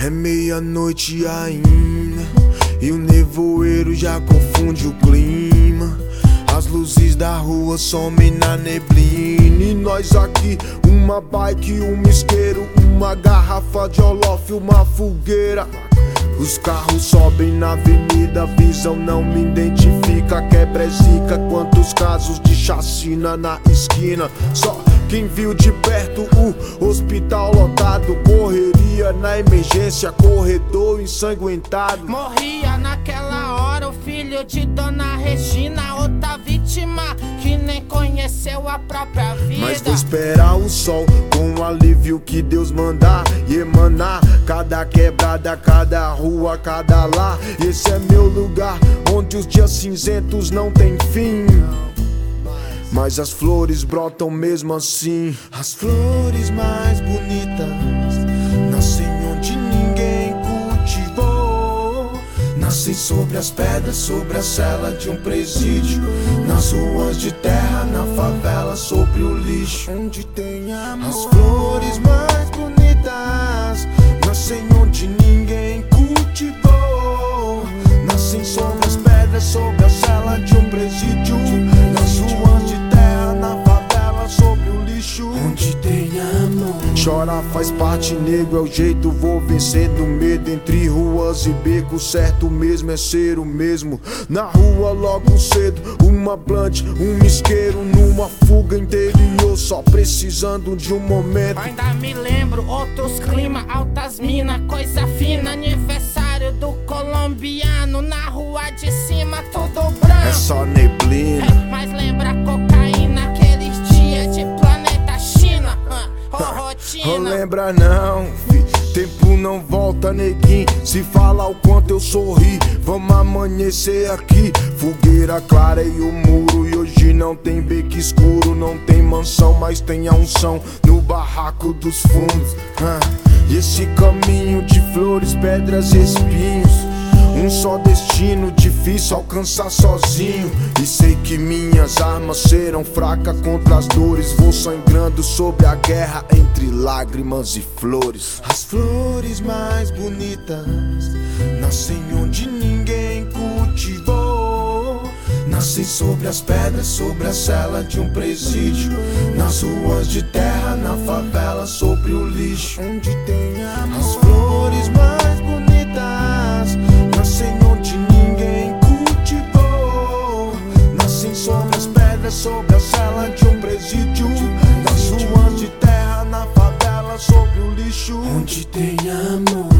É meia-noite ainda e o nevoeiro já confunde o clima. As luzes da rua somem na neblina e nós aqui, uma bike, um isqueiro, uma garrafa de olof, uma fogueira. Os carros sobem na avenida, visão não me identifica. Quebra é zica, quantos casos de chacina na esquina. Só quem viu de perto o hospital lotado, correria na emergência, corredor ensanguentado. Morria naquela hora o filho de Dona Regina, outra vítima que nem conheceu a própria vida. Mas vou esperar o sol com o alívio que Deus mandar e emanar. Cada quebrada, cada rua, cada lar. Esse é meu lugar, onde os dias cinzentos não tem fim. Mas as flores brotam mesmo assim. As flores mais bonitas nascem onde ninguém cultivou. Nascem sobre as pedras, sobre a cela de um presídio, nas ruas de terra, na favela, sobre o lixo. Onde tem amor. As flores mais bonitas nascem onde ninguém cultivou. Nascem sobre as pedras, sobre a cela de um presídio, nas ruas de terra, na favela, sobre o lixo. Onde tem amor. Chorar faz parte, nego, é o jeito, vou vencendo medo. Entre ruas e becos, certo mesmo é ser o mesmo. Na rua logo cedo, uma blunt, um isqueiro, numa fuga interior, só precisando de um momento. Ainda me lembro, outros clima, altas mina, coisa fina. Aniversário do colombiano, na rua de cima tudo branco. É só neblina. Mas lembra a cocaína, aqueles dias de planeta China. Rotina. Não lembra não, fi. Tempo não volta, neguinho. Se fala o quanto eu sorri, vamos amanhecer aqui. Fogueira clara e o muro, e hoje não tem beco escuro. Não tem mansão, mas tem a unção no barraco dos fundos. E esse caminho de flores, pedras e espinhos, um só destino, difícil alcançar sozinho. E sei que minhas armas serão fracas contra as dores. Vou sangrando sobre a guerra entre lágrimas e flores. As flores mais bonitas nascem onde ninguém cultivou. Nascem sobre as pedras, sobre a cela de um presídio, nas ruas de terra, na favela, sobre o lixo. Onde tem amor. As flores mais bonitas nascem onde ninguém cultivou. Nascem sobre as pedras, sobre a cela de um presídio, nas ruas de terra, na favela, sobre o lixo. Onde tem amor.